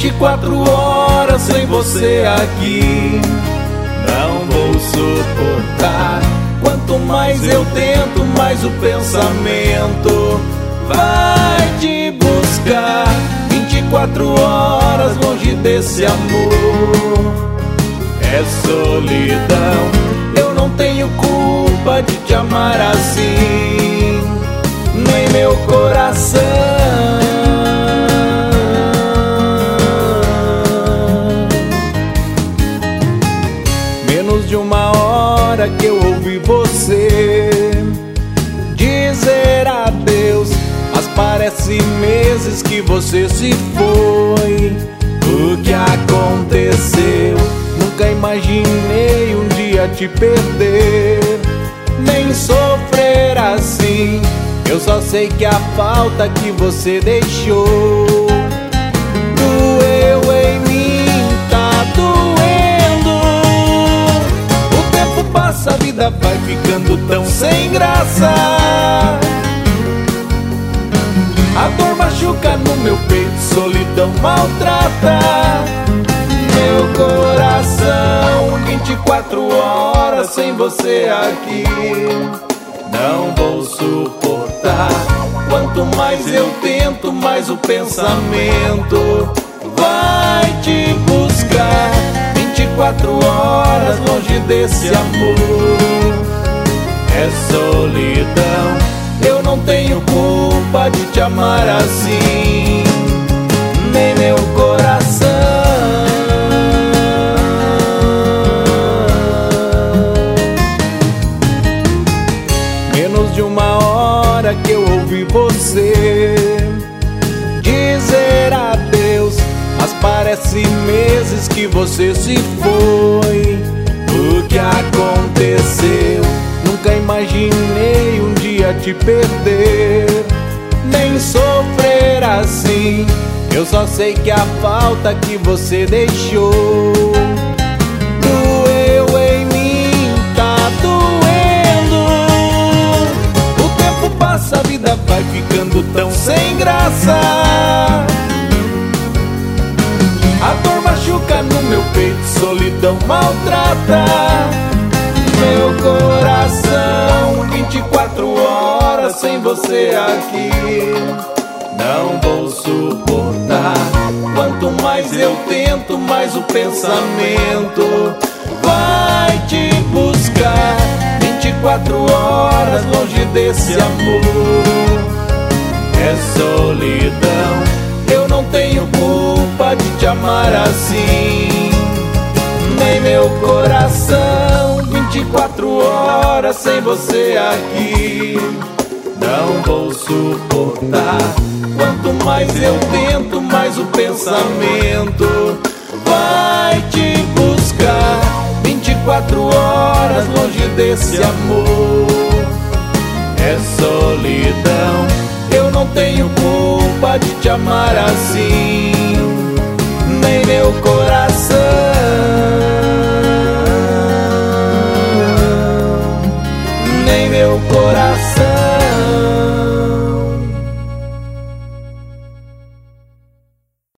24 horas sem você aqui não vou suportar. Quanto mais eu tento, mais o pensamento vai te buscar. 24 horas longe desse amor é solidão. Eu não tenho culpa de te amar assim, nem meu coração. Menos de uma hora que eu ouvi você dizer adeus, mas parece meses que você se foi. O que aconteceu? Nunca imaginei um dia te perder, nem sofrer assim. Eu só sei que a falta que você deixou doeu em mim, tá doendo. O tempo passa, a vida vai ficando tão sem graça. A dor machuca no meu peito, solidão maltrata meu coração. 24 horas sem você aqui não vou suportar. Quanto mais eu tento, mais o pensamento vai te buscar. 24 horas longe desse amor é solidão. Eu não tenho culpa de te amar assim, nem meu coração. Menos de uma hora que eu ouvi você dizer adeus, mas parece meses que você se foi. O que aconteceu? Nunca imaginei um dia te perder, nem sofrer assim. Eu só sei que a falta que você deixou doeu em mim, tá doendo. O tempo passa, a vida vai ficando tão sem graça. A dor machuca no meu peito, solidão maltrata meu coração. 24 horas sem você aqui não vou suportar. Quanto mais eu tento, mais o pensamento vai te buscar. 24 horas longe desse amor é solidão. Eu não tenho culpa de te amar assim, nem meu coração. 24 horas sem você aqui não vou suportar. Quanto mais eu tento, mais o pensamento vai te buscar. 24 horas longe desse amor é solidão. Eu não tenho culpa de te amar assim,